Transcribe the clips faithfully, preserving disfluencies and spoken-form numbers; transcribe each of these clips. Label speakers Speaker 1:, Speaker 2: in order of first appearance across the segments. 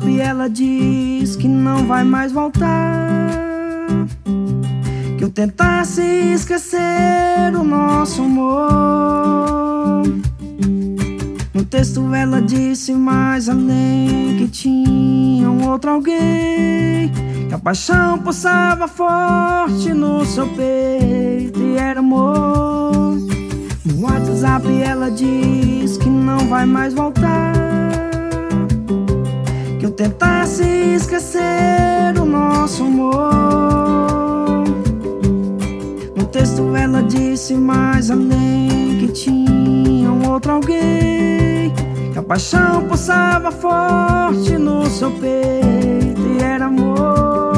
Speaker 1: WhatsApp ela diz que não vai mais voltar, que eu tentasse esquecer o nosso amor. No texto ela disse mais além que tinha um outro alguém, que a paixão pulsava forte no seu peito e era amor. No WhatsApp ela diz que não vai mais voltar, que eu tentasse esquecer o nosso amor. No texto ela disse mais além que tinha um outro alguém, que a paixão pulsava forte no seu peito e era amor.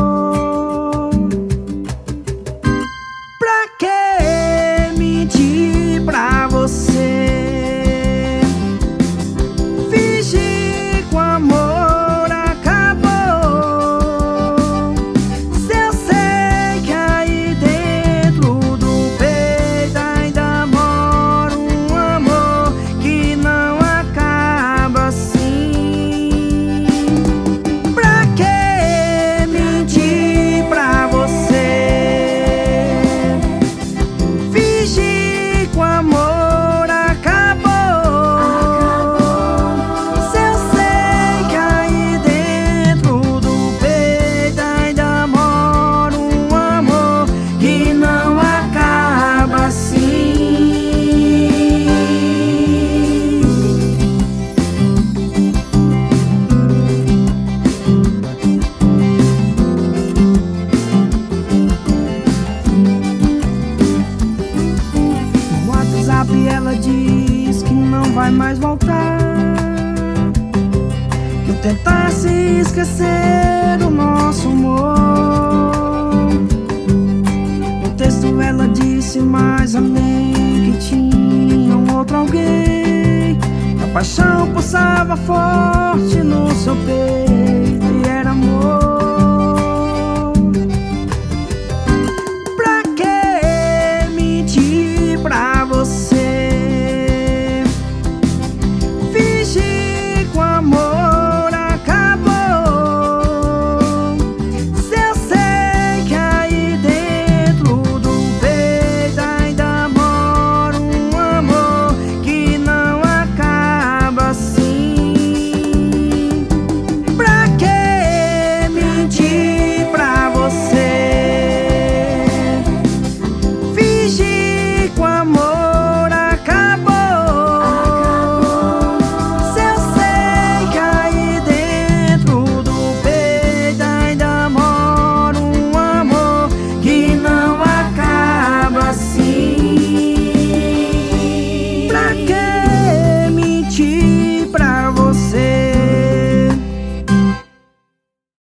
Speaker 1: Pra que mentir pra você? Fingir que o amor acabou, se eu sei que aí dentro do peito ainda mora um amor que não acaba assim. Pra que mentir pra você? Fingir que o amor acabou, se eu sei que aí dentro do peito ainda mora um amor que não acaba assim. No WhatsApp ela diz que não vai mais voltar, que eu tentasse esquecer o nosso amor. No texto ela disse mais além que tinha um outro alguém, que a paixão pulsava forte no seu peito